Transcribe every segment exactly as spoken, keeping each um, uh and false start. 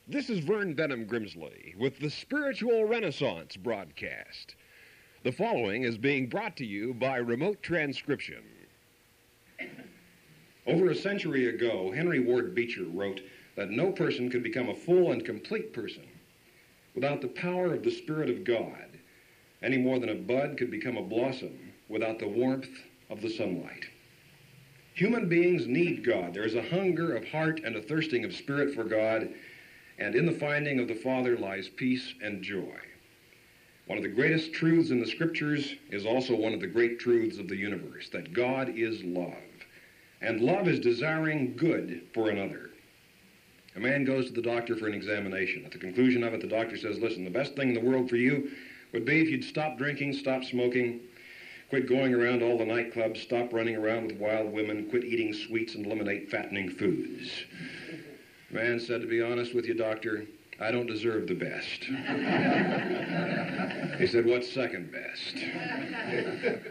This is Vern Benham Grimsley with the Spiritual Renaissance broadcast. The following is being brought to you by remote transcription. Over a century ago, Henry Ward Beecher wrote that no person could become a full and complete person without the power of the Spirit of God, any more than a bud could become a blossom without the warmth of the sunlight. Human beings need God. There is a hunger of heart and a thirsting of spirit for God, and in the finding of the Father lies peace and joy. One of the greatest truths in the Scriptures is also one of the great truths of the universe, that God is love. And love is desiring good for another. A man goes to the doctor for an examination. At the conclusion of it, the doctor says, listen, the best thing in the world for you would be if you'd stop drinking, stop smoking, quit going around all the nightclubs, stop running around with wild women, quit eating sweets, and eliminate fattening foods. The man said, to be honest with you, doctor, I don't deserve the best. He said, what's second best?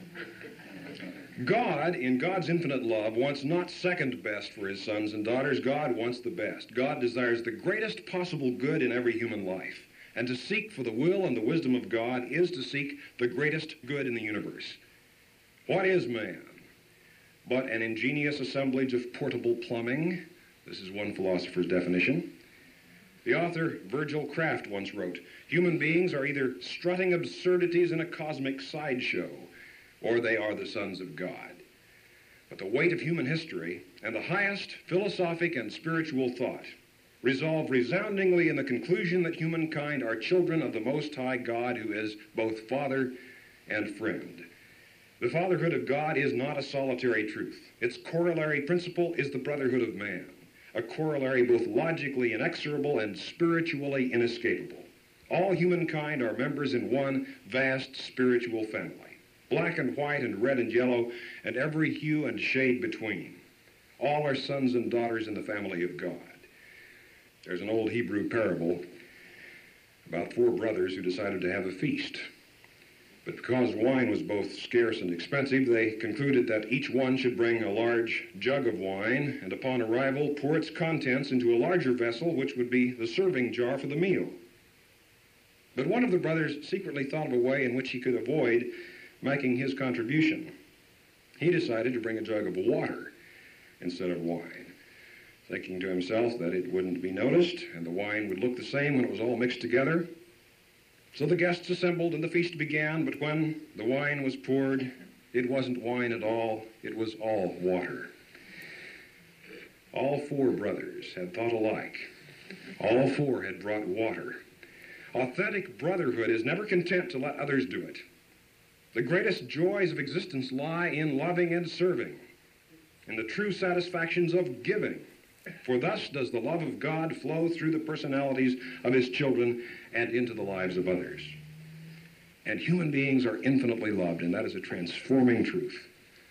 God, in God's infinite love, wants not second best for his sons and daughters. God wants the best. God desires the greatest possible good in every human life. And to seek for the will and the wisdom of God is to seek the greatest good in the universe. What is man but an ingenious assemblage of portable plumbing? This is one philosopher's definition. The author Virgil Craft once wrote, human beings are either strutting absurdities in a cosmic sideshow, or they are the sons of God. But the weight of human history and the highest philosophic and spiritual thought resolve resoundingly in the conclusion that humankind are children of the Most High God, who is both Father and friend. The fatherhood of God is not a solitary truth. Its corollary principle is the brotherhood of man, a corollary both logically inexorable and spiritually inescapable. All humankind are members in one vast spiritual family, black and white and red and yellow, and every hue and shade between. All are sons and daughters in the family of God. There's an old Hebrew parable about four brothers who decided to have a feast. But because wine was both scarce and expensive, they concluded that each one should bring a large jug of wine, and upon arrival pour its contents into a larger vessel, which would be the serving jar for the meal. But one of the brothers secretly thought of a way in which he could avoid making his contribution. He decided to bring a jug of water instead of wine, thinking to himself that it wouldn't be noticed and the wine would look the same when it was all mixed together. So the guests assembled and the feast began, but when the wine was poured, it wasn't wine at all, it was all water. All four brothers had thought alike. All four had brought water. Authentic brotherhood is never content to let others do it. The greatest joys of existence lie in loving and serving, in the true satisfactions of giving. For thus does the love of God flow through the personalities of his children and into the lives of others. And human beings are infinitely loved, and that is a transforming truth.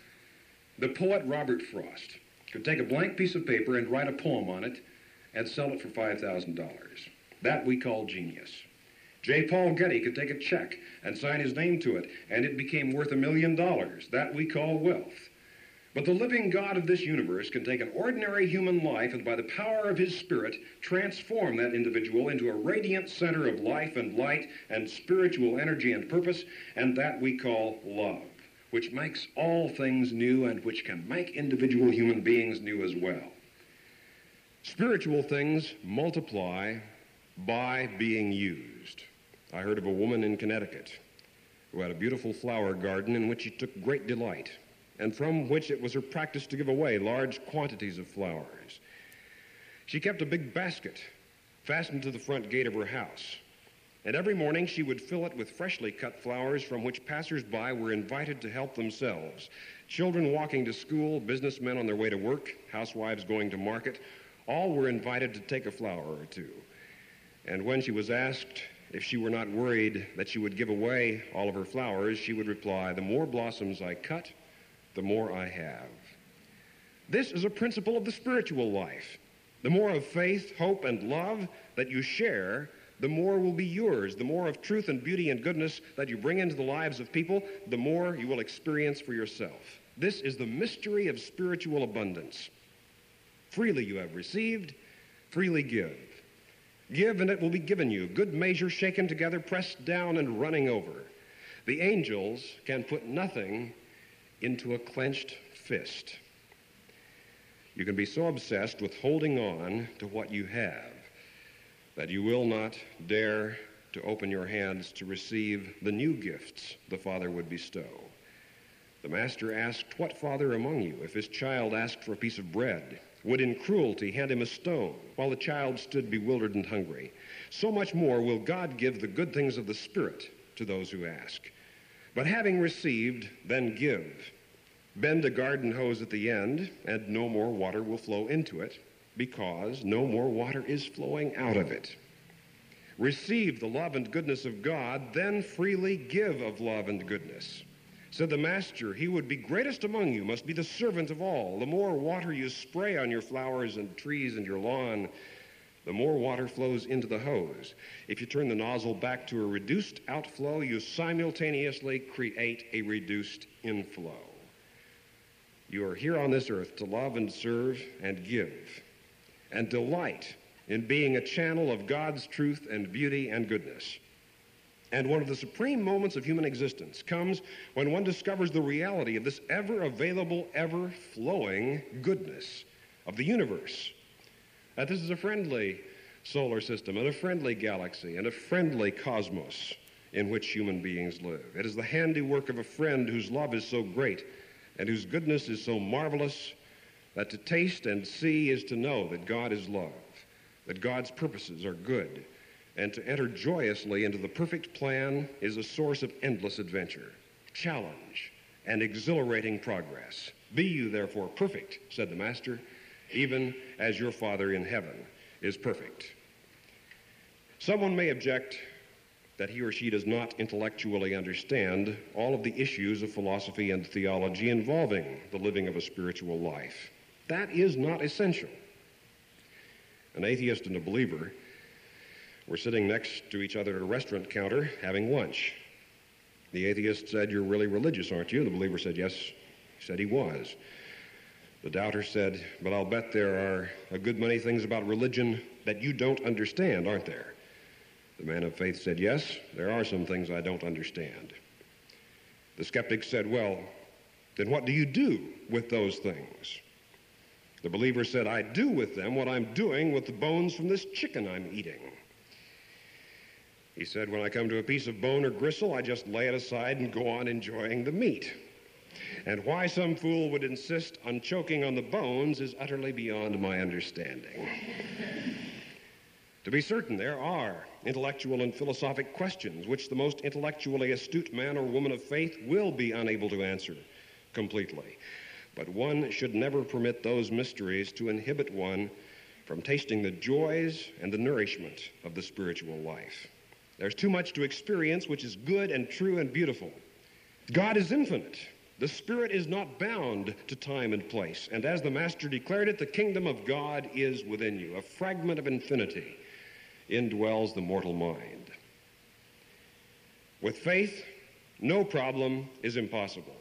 The poet Robert Frost could take a blank piece of paper and write a poem on it and sell it for five thousand dollars. That we call genius. J. Paul Getty could take a check and sign his name to it, and it became worth a million dollars. That we call wealth. But the living God of this universe can take an ordinary human life and by the power of his Spirit transform that individual into a radiant center of life and light and spiritual energy and purpose, and that we call love, which makes all things new and which can make individual human beings new as well. Spiritual things multiply by being used. I heard of a woman in Connecticut who had a beautiful flower garden in which she took great delight, and from which it was her practice to give away large quantities of flowers. She kept a big basket fastened to the front gate of her house, and every morning she would fill it with freshly cut flowers from which passers-by were invited to help themselves. Children walking to school, businessmen on their way to work, housewives going to market, all were invited to take a flower or two. And when she was asked if she were not worried that she would give away all of her flowers, she would reply, "The more blossoms I cut, the more I have." This is a principle of the spiritual life. The more of faith, hope, and love that you share, the more will be yours. The more of truth and beauty and goodness that you bring into the lives of people, the more you will experience for yourself. This is the mystery of spiritual abundance. Freely you have received, freely give. Give, and it will be given you. Good measure, shaken together, pressed down, and running over. The angels can put nothing into a clenched fist. You can be so obsessed with holding on to what you have that you will not dare to open your hands to receive the new gifts the Father would bestow. The Master asked, "What father among you, if his child asked for a piece of bread, would in cruelty hand him a stone, while the child stood bewildered and hungry? So much more will God give the good things of the Spirit to those who ask. But having received, then give. Bend a garden hose at the end, and no more water will flow into it, because no more water is flowing out of it. Receive the love and goodness of God, then freely give of love and goodness." Said the Master, "He would be greatest among you must be the servant of all. The more water you spray on your flowers and trees and your lawn, the more water flows into the hose. If you turn the nozzle back to a reduced outflow, you simultaneously create a reduced inflow. You are here on this earth to love and serve and give, and delight in being a channel of God's truth and beauty and goodness. And one of the supreme moments of human existence comes when one discovers the reality of this ever-available, ever-flowing goodness of the universe. That this is a friendly solar system and a friendly galaxy and a friendly cosmos in which human beings live. It is the handiwork of a friend whose love is so great and whose goodness is so marvelous that to taste and see is to know that God is love, that God's purposes are good, and to enter joyously into the perfect plan is a source of endless adventure, challenge, and exhilarating progress. Be you therefore perfect, said the Master, even as your Father in heaven is perfect. Someone may object that he or she does not intellectually understand all of the issues of philosophy and theology involving the living of a spiritual life. That is not essential. An atheist and a believer were sitting next to each other at a restaurant counter having lunch. The atheist said, "You're really religious, aren't you?" The believer said, "Yes." He said he was. The doubter said, "But I'll bet there are a good many things about religion that you don't understand, aren't there?" The man of faith said, "Yes, there are some things I don't understand." The skeptic said, "Well, then what do you do with those things?" The believer said, "I do with them what I'm doing with the bones from this chicken I'm eating." He said, "When I come to a piece of bone or gristle, I just lay it aside and go on enjoying the meat. And why some fool would insist on choking on the bones is utterly beyond my understanding." To be certain, there are intellectual and philosophic questions which the most intellectually astute man or woman of faith will be unable to answer completely. But one should never permit those mysteries to inhibit one from tasting the joys and the nourishment of the spiritual life. There's too much to experience which is good and true and beautiful. God is infinite. The Spirit is not bound to time and place. And as the Master declared it, the kingdom of God is within you. A fragment of infinity indwells the mortal mind. With faith, no problem is impossible.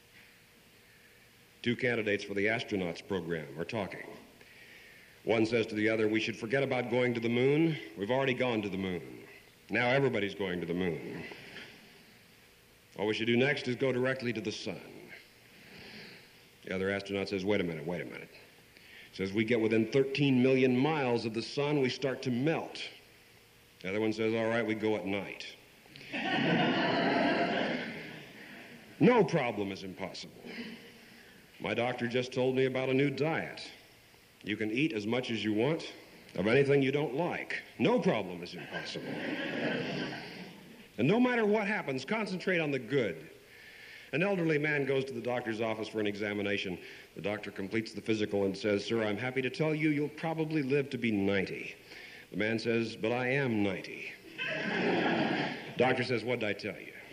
Two candidates for the astronauts program are talking. One says to the other, "We should forget about going to the moon. We've already gone to the moon. Now everybody's going to the moon. All we should do next is go directly to the sun." The other astronaut says, "Wait a minute, wait a minute." He says, "We get within thirteen million miles of the sun, we start to melt." The other one says, "All right, we go at night." No problem is impossible. My doctor just told me about a new diet. You can eat as much as you want of anything you don't like. No problem is impossible. And no matter what happens, concentrate on the good. An elderly man goes to the doctor's office for an examination. The doctor completes the physical and says, "Sir, I'm happy to tell you you'll probably live to be ninety. The man says, "But I am ninety. Doctor says, "What did I tell you?"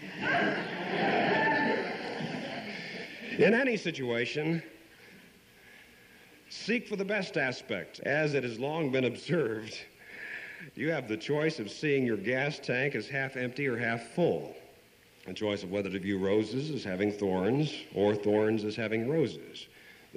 In any situation, seek for the best aspect. As it has long been observed, you have the choice of seeing your gas tank as half empty or half full. A choice of whether to view roses as having thorns or thorns as having roses.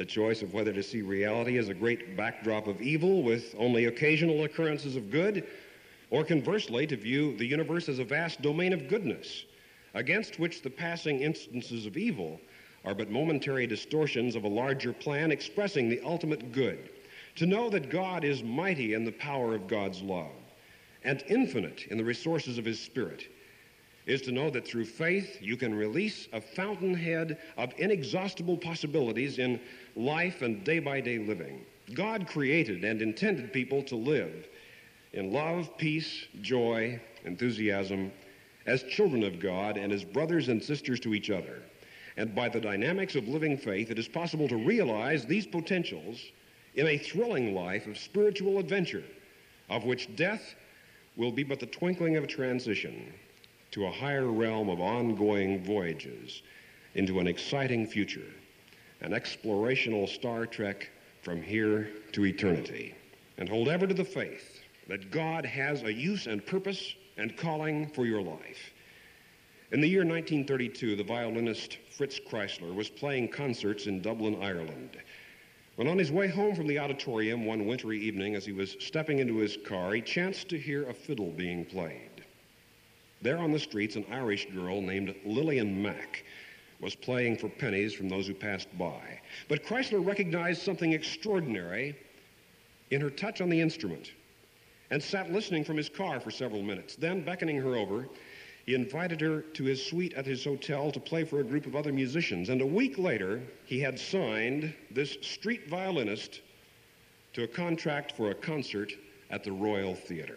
the choice of whether to see reality as a great backdrop of evil with only occasional occurrences of good, or conversely, to view the universe as a vast domain of goodness, against which the passing instances of evil are but momentary distortions of a larger plan expressing the ultimate good. To know that God is mighty in the power of God's love and infinite in the resources of his Spirit is to know that through faith you can release a fountainhead of inexhaustible possibilities in life and day-by-day living. God created and intended people to live in love, peace, joy, enthusiasm, as children of God and as brothers and sisters to each other. And by the dynamics of living faith, it is possible to realize these potentials in a thrilling life of spiritual adventure, of which death will be but the twinkling of a transition to a higher realm of ongoing voyages into an exciting future, an explorational Star Trek from here to eternity. And hold ever to the faith that God has a use and purpose and calling for your life. In the year nineteen thirty-two, the violinist Fritz Kreisler was playing concerts in Dublin, Ireland. When on his way home from the auditorium one wintry evening, as he was stepping into his car, he chanced to hear a fiddle being played. There on the streets, an Irish girl named Lillian Mack was playing for pennies from those who passed by. But Kreisler recognized something extraordinary in her touch on the instrument and sat listening from his car for several minutes. Then, beckoning her over, he invited her to his suite at his hotel to play for a group of other musicians. And a week later, he had signed this street violinist to a contract for a concert at the Royal Theatre.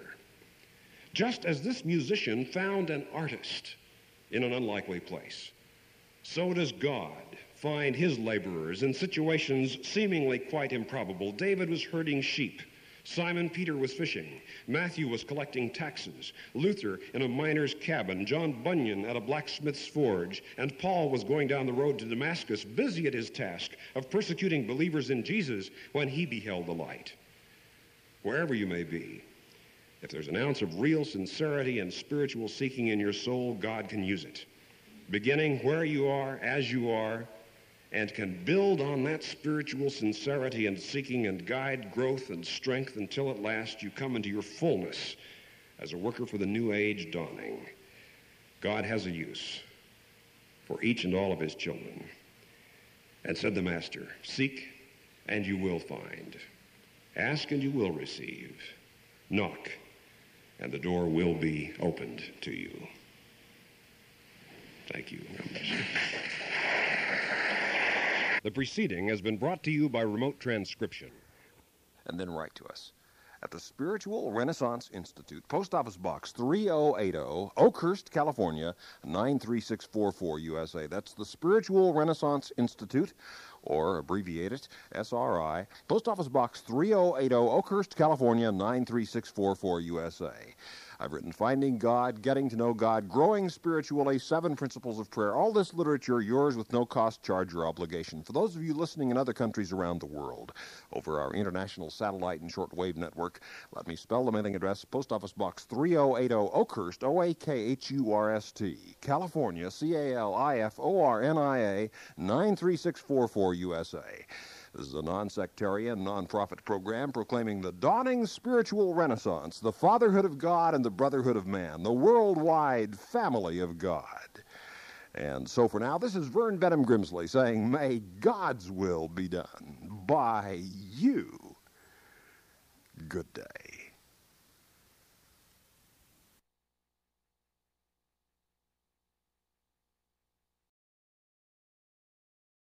Just as this musician found an artist in an unlikely place, so does God find his laborers in situations seemingly quite improbable. David was herding sheep. Simon Peter was fishing. Matthew was collecting taxes. Luther in a miner's cabin. John Bunyan at a blacksmith's forge. And Paul was going down the road to Damascus, busy at his task of persecuting believers in Jesus when he beheld the light. Wherever you may be, if there's an ounce of real sincerity and spiritual seeking in your soul, God can use it. Beginning where you are, as you are, and can build on that spiritual sincerity and seeking and guide growth and strength until at last you come into your fullness as a worker for the new age dawning. God has a use for each and all of his children. And said the Master, seek and you will find. Ask and you will receive. Knock and the door will be opened to you. Thank you. God bless you. The preceding has been brought to you by remote transcription. And then write to us at the Spiritual Renaissance Institute, Post Office Box three oh eight oh, Oakhurst, California, nine three six four four, U S A. That's the Spiritual Renaissance Institute, or abbreviate it, S R I. Post Office Box three oh eight oh, Oakhurst, California, nine three six four four, U S A. I've written Finding God, Getting to Know God, Growing Spiritually, Seven Principles of Prayer. All this literature yours with no cost, charge, or obligation. For those of you listening in other countries around the world, over our international satellite and shortwave network, let me spell the mailing address, Post Office Box three oh eight oh, Oakhurst, O A K H U R S T, California, C A L I F O R N I A, nine three six four four, U S A. This is a non-sectarian, non-profit program proclaiming the dawning spiritual renaissance, the fatherhood of God and the brotherhood of man, the worldwide family of God. And so for now, this is Vern Benham Grimsley saying, may God's will be done by you. Good day.